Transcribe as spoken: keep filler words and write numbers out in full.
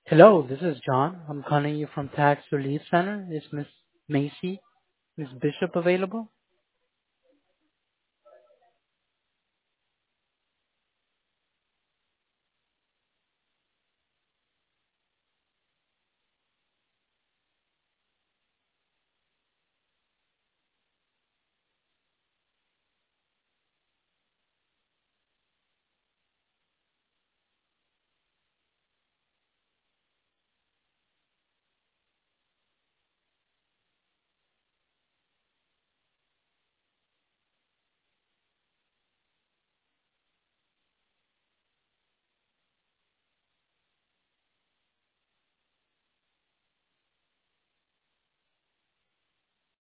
Hello, this is John. I'm calling you from Tax Relief Center. Is Miss Macy, Miss Bishop available?